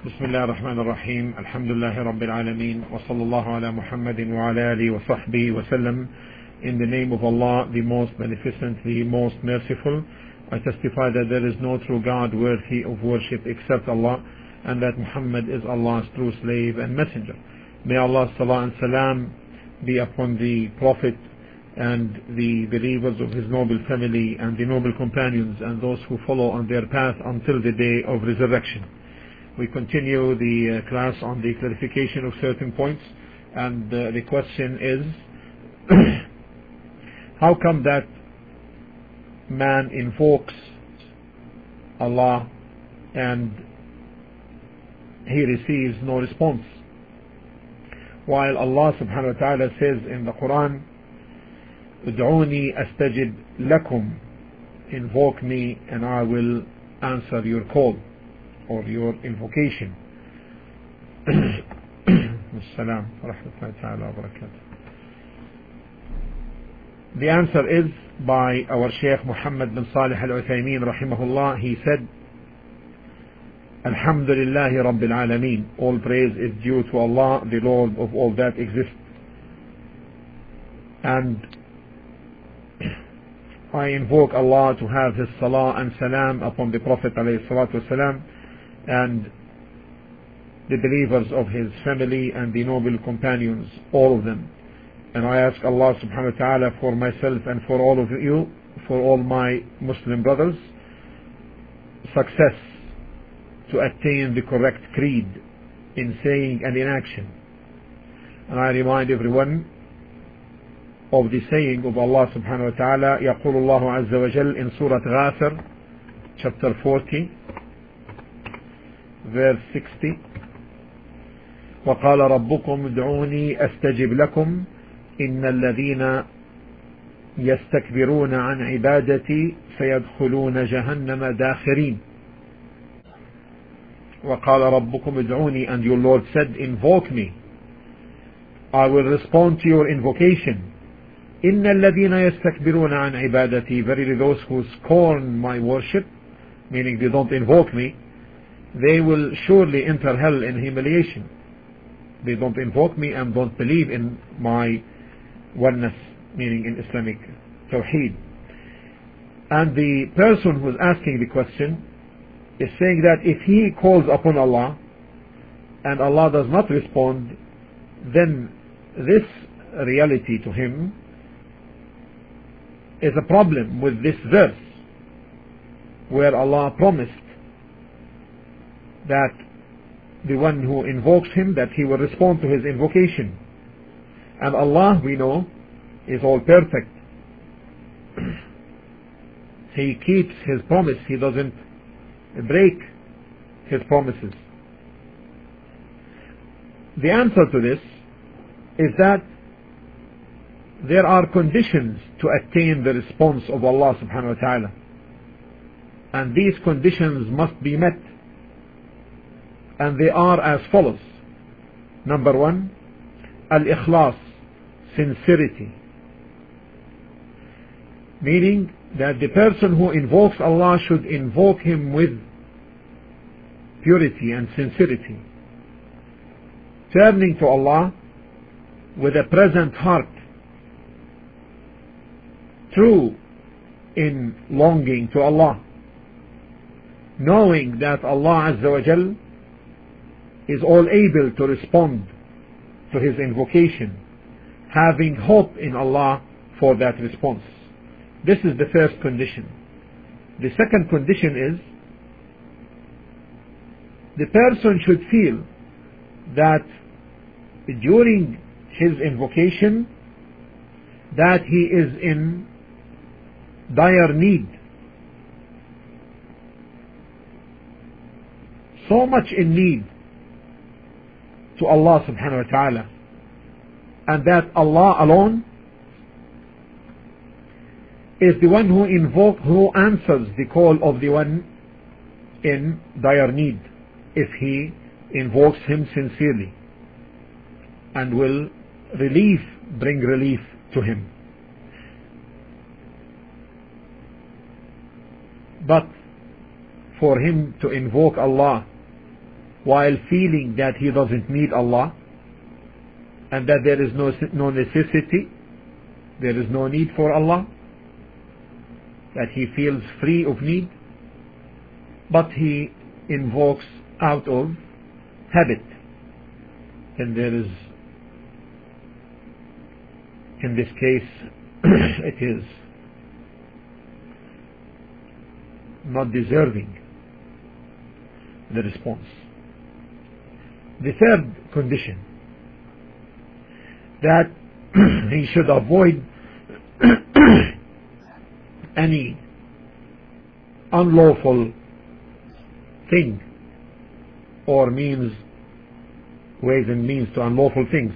بسم الله الرحمن الرحيم الحمد لله رب العالمين وصلى الله على محمد وعلى آله وصحبه وسلم. In the name of Allah, the most beneficent, the most merciful, I testify that there is no true God worthy of worship except Allah, and that Muhammad is Allah's true slave and messenger. May Allah's salah and salam be upon the Prophet and the believers of his noble family and the noble companions and those who follow on their path until the day of resurrection. We continue the class on the clarification of certain points, and the question is how come that man invokes Allah and he receives no response, while Allah subhanahu wa ta'ala says in the Quran, "Ud'uni astajib lakum," invoke me and I will answer your call or your invocation. As-salam wa rahmatullahi ta'ala wa barakatuh. The answer is by our Shaykh Muhammad bin Salih al-Uthaymeen rahimahullah. He said, Alhamdulillahi Rabbil Alameen, all praise is due to Allah, the Lord of all that exists. And I invoke Allah to have His salah and salam upon the Prophet alayhi salatu wasalam and the believers of his family and the noble companions, all of them. And I ask Allah subhanahu wa ta'ala for myself and for all of you, for all my Muslim brothers, success to attain the correct creed in saying and in action. And I remind everyone of the saying of Allah subhanahu wa ta'ala, يقول الله عز وجل in Surah Ghafir, chapter 40, verse 60, وقال ربكم ادعوني أستجب لكم إن الذين يستكبرون عن عبادتي سيدخلون جهنم داخرين. وقال ربكم ادعوني, and your Lord said, invoke me, I will respond to your invocation. إن الذين يستكبرون عن عبادتي, verily those who scorn my worship, meaning they don't invoke me, they will surely enter hell in humiliation. They don't invoke me and don't believe in my oneness, meaning in Islamic Tawheed. And the person who is asking the question is saying that if he calls upon Allah and Allah does not respond, then this reality to him is a problem with this verse, where Allah promised that the one who invokes him, that he will respond to his invocation. And Allah, we know, is all perfect. He keeps his promise. He doesn't break his promises. The answer to this is that there are conditions to attain the response of Allah subhanahu wa ta'ala, and these conditions must be met, and they are as follows. Number one, al-ikhlas, sincerity, meaning that the person who invokes Allah should invoke him with purity and sincerity, turning to Allah with a present heart, true in longing to Allah, knowing that Allah Azza wa Jal is all able to respond to his invocation, having hope in Allah for that response. This is the first condition. The second condition is the person should feel that during his invocation that he is in dire need, so much in need to Allah subhanahu wa ta'ala, and that Allah alone is the one who answers the call of the one in dire need, if he invokes him sincerely, and will bring relief to him. But for him to invoke Allah while feeling that he doesn't need Allah and that there is no necessity, there is no need for Allah, that he feels free of need, but he invokes out of habit, then there is, in this case, it is not deserving the response. The third condition, that he should avoid any unlawful thing or ways and means to unlawful things.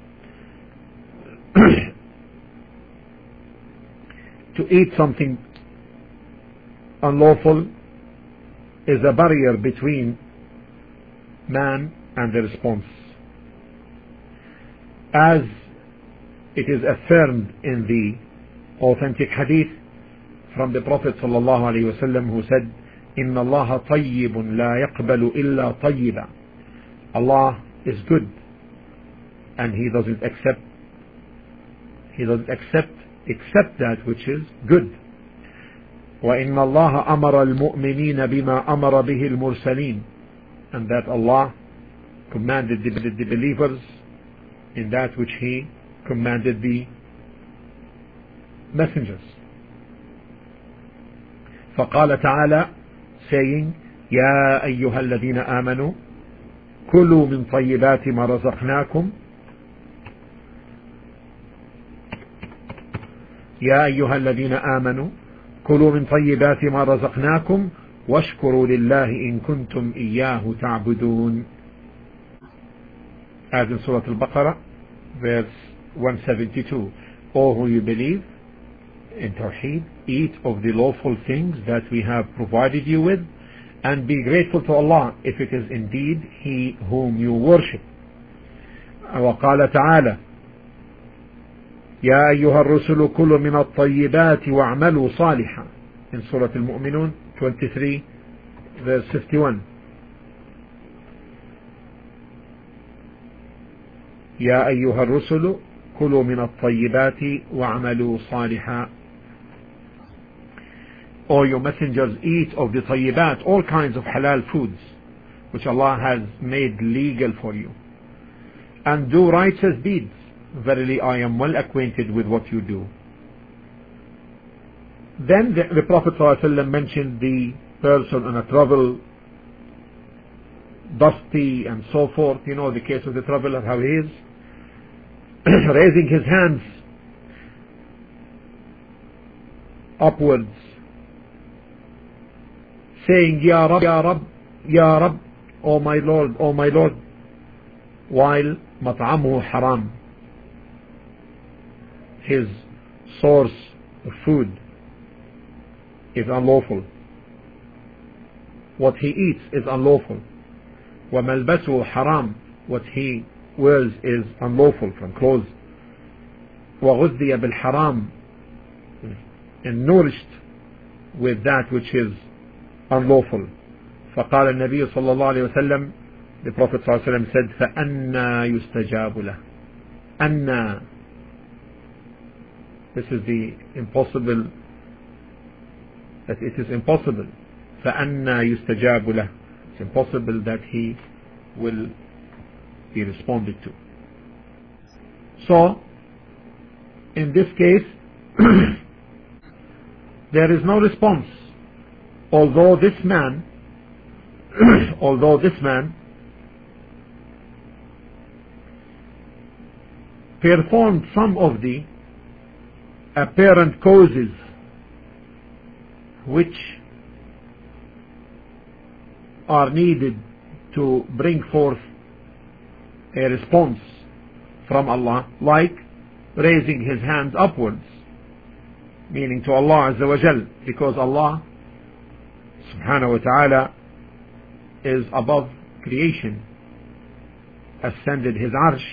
To eat something unlawful is a barrier between man and the response, as it is affirmed in the authentic hadith from the Prophet sallallahu alaihi wasallam, who said, "Inna Allah tayyibun la yaqbalu illa tayyiba." Allah is good, and He doesn't accept except that which is good. وَإِنَّ اللَّهَ أَمَرَ الْمُؤْمِنِينَ بِمَا أَمَرَ بِهِ الْمُرْسَلِينَ, and that Allah commanded the believers in that which He commanded the messengers. فقال تعالى, saying, يا أيها الذين آمنوا كلوا من طيبات ما رزقناكم يا أيها الذين آمنوا كلوا من طيبات ما رزقناكم واشكروا لله إن كنتم إياه تعبدون. As in Surah Al-Baqarah, verse 172. O who you believe in Tawheed, eat of the lawful things that we have provided you with, and be grateful to Allah if it is indeed He whom you worship. وقال تعالى يا أيها الرسل كلوا من الطيبات واعملوا صالحا, in Surah Al-Mu'minun 23 verse 51. يا أيها الرسل كلوا من الطيبات واعملوا صالحا. O you messengers, eat of the tayyibat, all kinds of halal foods which Allah has made legal for you, and do righteous deeds. Verily I am well acquainted with what you do. Then the Prophet ﷺ mentioned the person on a travel, dusty and so forth. You know the case of the traveler, how he is raising his hands upwards, saying, Ya Rab, Ya Rab, Ya Rab, O my Lord, O my Lord, while mat'amuhu haram, his source of food is unlawful, what he eats is unlawful, وَمَلْبَسُهُ haram, what he wears is unlawful from clothes, وَغُذِّيَ بِالْحَرَامِ, and nourished with that which is unlawful. فقال النبي صلى الله عليه وسلم, the Prophet صلى الله عليه وسلم said, فأنا يستجاب له. أنا, this is the impossible, that it is impossible. فأنا يستجاب له, it's impossible that he will be responded to. So in this case there is no response, although this man performed some of the apparent causes which are needed to bring forth a response from Allah, like raising his hands upwards, meaning to Allah Azza wa Jal, because Allah Subhanahu wa Ta'ala is above creation, ascended his arsh,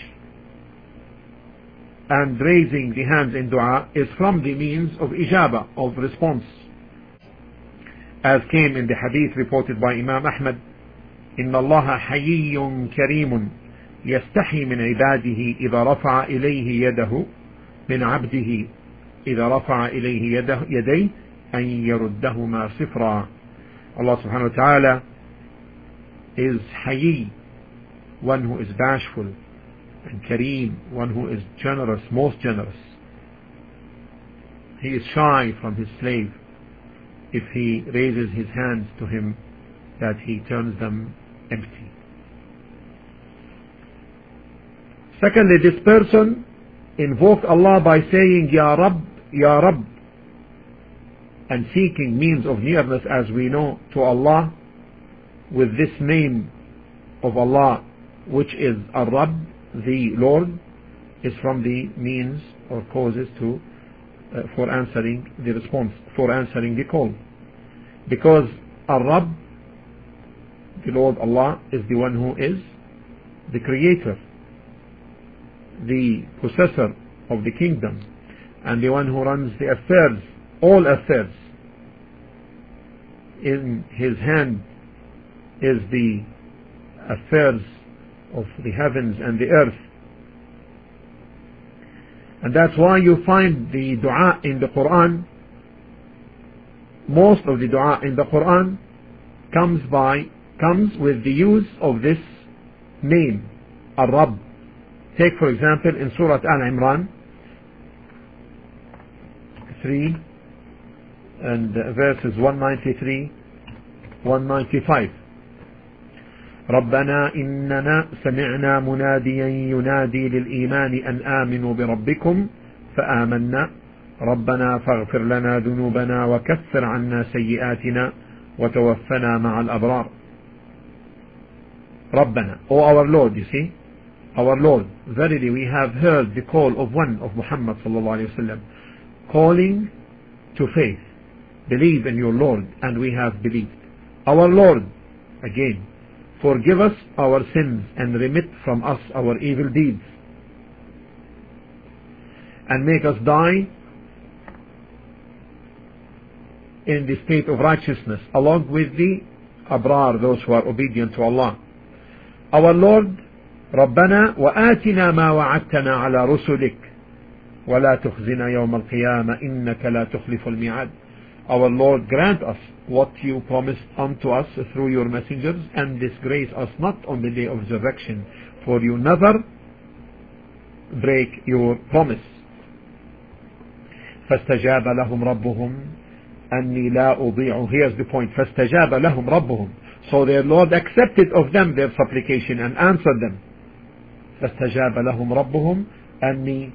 and raising the hands in dua is from the means of ijaba, of response, as came in the hadith reported by Imam Ahmad إن الله حيي كريم يستحي من عباده إذا رفع إليه يده من عبده إذا رفع إليه يديه أن يردهما صفرا. Allah subhanahu wa ta'ala is Hayy, one who is bashful, and Kareem, one who is generous, most generous. He is shy from his slave if he raises his hands to him, that he turns them empty. Secondly, this person invoked Allah by saying Ya Rabb, Ya Rabb, and seeking means of nearness, as we know, to Allah with this name of Allah, which is Ar-Rabb, the Lord, is from the means or causes to for answering the response, for answering the call. Because Ar-Rabb, the Lord Allah, is the one who is the creator, the possessor of the kingdom, and the one who runs the affairs, all affairs. In his hand is the affairs of the heavens and the earth. And that's why you find the dua in the Quran, most of the dua in the Quran comes with the use of this name, Ar-Rabb. Take for example in Surah Al-Imran 3 and verses 193, 195. ربنا إننا سمعنا مناديا ينادي للإيمان أن آمنوا بربكم فآمنا ربنا فاغفر لنا ذنوبنا وكفر عنا سيئاتنا وتوفنا مع الأبرار. ربنا, O our Lord, you see, our Lord, verily we have heard the call of one of Muhammad sallallahu alayhi wa sallam, calling to faith, believe in your Lord, and we have believed. Our Lord, again, forgive us our sins and remit from us our evil deeds, and make us die in the state of righteousness along with the Abrar, those who are obedient to Allah. Our Lord, ربنا وآتنا ما وعدتنا على رسلك ولا تخزنا يوم القيامة إنك لا تخلف الميعاد. Our Lord, grant us what you promised unto us through your messengers, and disgrace us not on the day of resurrection, for you never break your promise. فاستجاب لهم ربهم أني لا أضيع. Here's the point. فاستجاب لهم ربهم. So their Lord accepted of them their supplication and answered them. فاستجاب لهم ربهم أني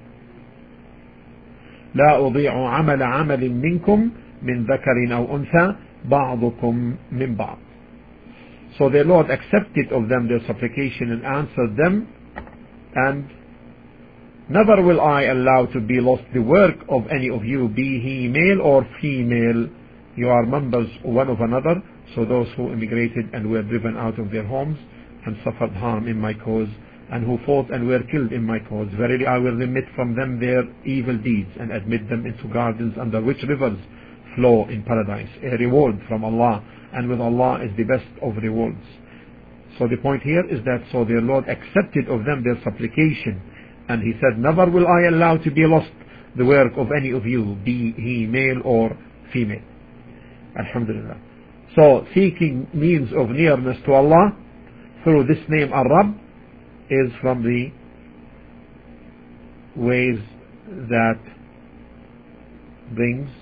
لا أضيع عمل منكم من ذكر أو أنثى بعضكم من بعض. So their Lord accepted of them their supplication and answered them, and never will I allow to be lost the work of any of you, be he male or female. You are members one of another. So those who immigrated and were driven out of their homes and suffered harm in my cause, and who fought and were killed in my cause, verily I will remit from them their evil deeds and admit them into gardens under which rivers flow in paradise, a reward from Allah, and with Allah is the best of rewards. So the point here is that so their Lord accepted of them their supplication, and he said, never will I allow to be lost the work of any of you, be he male or female. Alhamdulillah. So seeking means of nearness to Allah through this name Ar-Rabb is from the ways that bring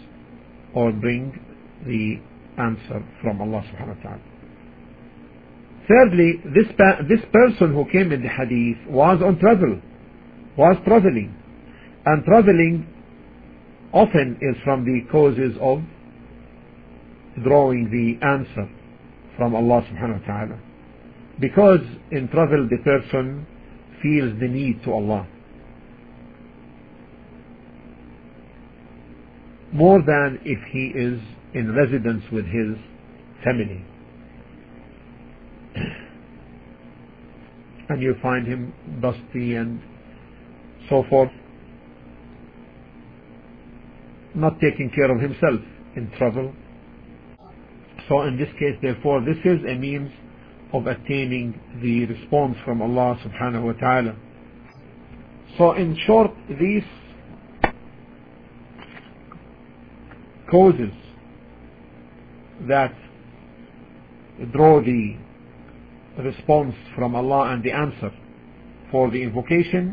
the answer from Allah subhanahu wa ta'ala. Thirdly, this person who came in the hadith was traveling, and traveling often is from the causes of drawing the answer from Allah subhanahu wa ta'ala, because in travel the person feels the need to Allah more than if he is in residence with his family, and you find him dusty and so forth, not taking care of himself in travel. So in this case, therefore, this is a means of attaining the response from Allah subhanahu wa ta'ala. So in short, these causes that draw the response from Allah and the answer for the invocation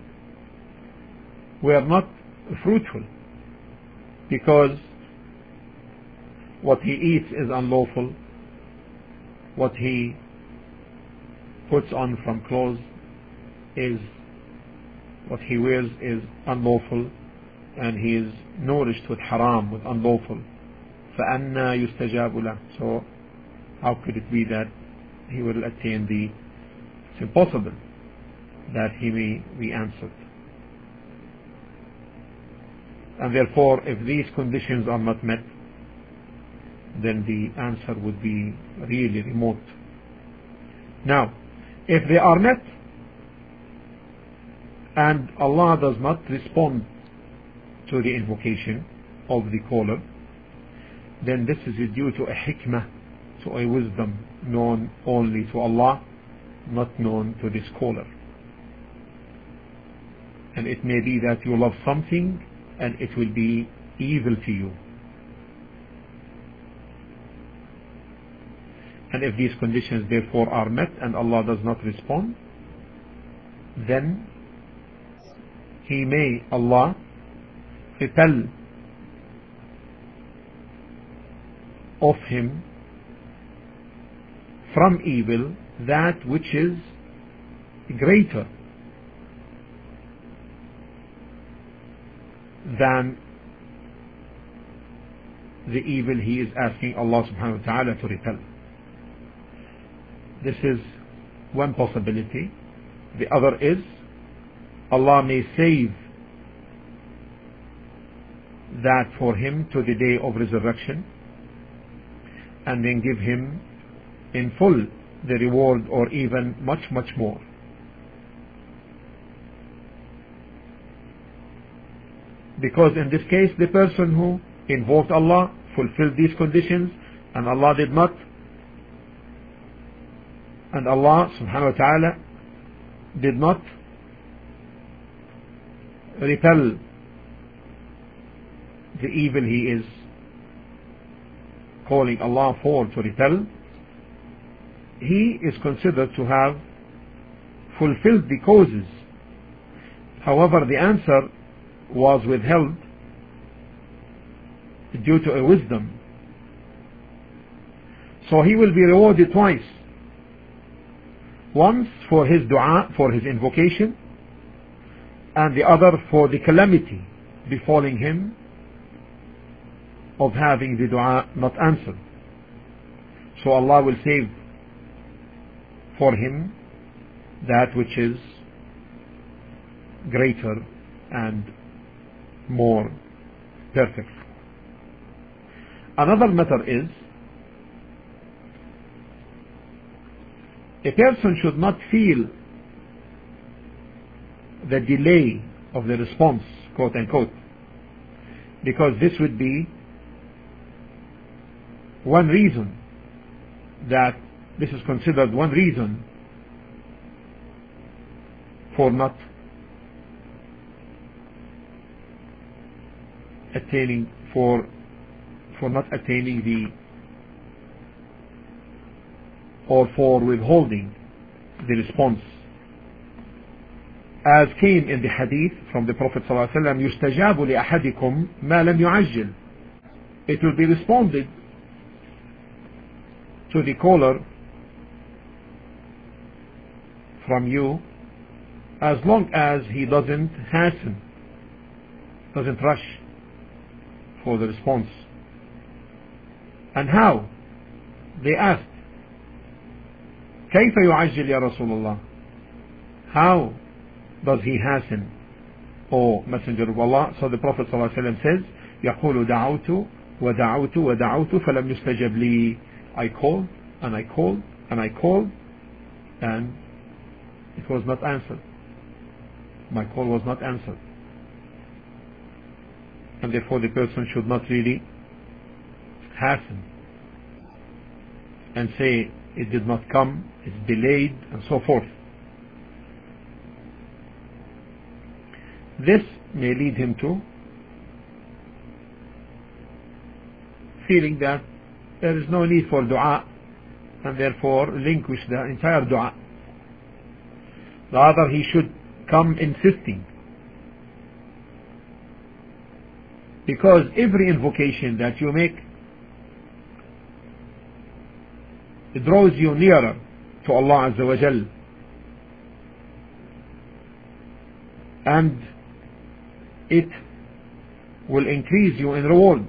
were not fruitful, because what he eats is unlawful, what he puts on from clothes is, what he wears is unlawful, and he is nourished with haram, with unlawful. فَأَنَّا يُسْتَجَابُ لَهُ. So how could it be that he will attain the, it's impossible that he may be answered. And therefore, if these conditions are not met, then the answer would be really remote. Now, if they are met and Allah does not respond to the invocation of the caller, then this is due to a hikmah, to a wisdom known only to Allah, not known to this caller. And it may be that you love something and it will be evil to you. And if these conditions therefore are met and Allah does not respond, then He may, Allah, repel of him from evil that which is greater than the evil he is asking Allah subhanahu wa ta'ala to repel. This is one possibility. The other is Allah may save that for him to the day of resurrection, and then give him in full the reward, or even much more. Because in this case the person who invoked Allah fulfilled these conditions, and Allah did not, and Allah subhanahu wa ta'ala did not repel the evil he is calling Allah for to repel. He is considered to have fulfilled the causes. However, the answer was withheld due to a wisdom. So he will be rewarded twice. Once for his dua, for his invocation, and the other for the calamity befalling him of having the dua not answered. So Allah will save for him that which is greater and more perfect. Another matter is, a person should not feel the delay of the response, quote unquote, because this would be one reason, that this is considered one reason for not attaining, for not attaining the, or for withholding the response, as came in the hadith from the Prophet ﷺ, يُسْتَجَابُ لِأَحَدِكُمْ مَا لَمْ يُعَجِّلْ. It will be responded to the caller from you as long as he doesn't hasten, doesn't rush for the response. And how? They asked, كيف يعجل يا رسول الله? How does he hasten, O Messenger of Allah? So the Prophet ﷺ says, يقول دعوت ودعوت ودعوت فلم يستجب لي. I called and I called and I called, and it was not answered. My call was not answered. And therefore the person should not really hasten and say it did not come, it's delayed, and so forth. This may lead him to feeling that there is no need for dua, and therefore relinquish the entire dua. Rather, he should come insisting, because every invocation that you make, it draws you nearer to Allah Azza wa Jal, and it will increase you in reward.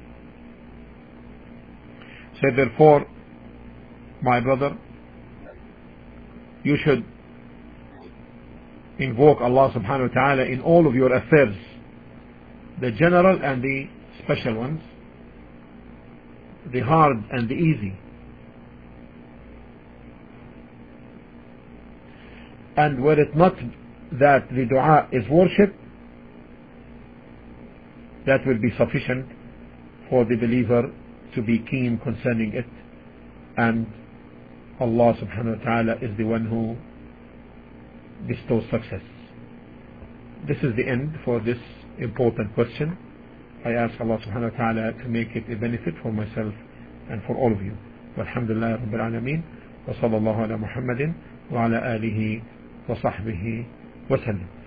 So therefore, my brother, you should invoke Allah subhanahu wa ta'ala in all of your affairs, the general and the special ones, the hard and the easy. And were it not that the dua is worship, that will be sufficient for the believer to be keen concerning it, and Allah subhanahu wa ta'ala is the one who bestows success. This is the end for this important question. I ask Allah subhanahu wa ta'ala to make it a benefit for myself and for all of you. Walhamdulillah Rabbil Alameen, wa sallallahu ala Muhammadin wa ala alihi wa sahbihi wa sallam.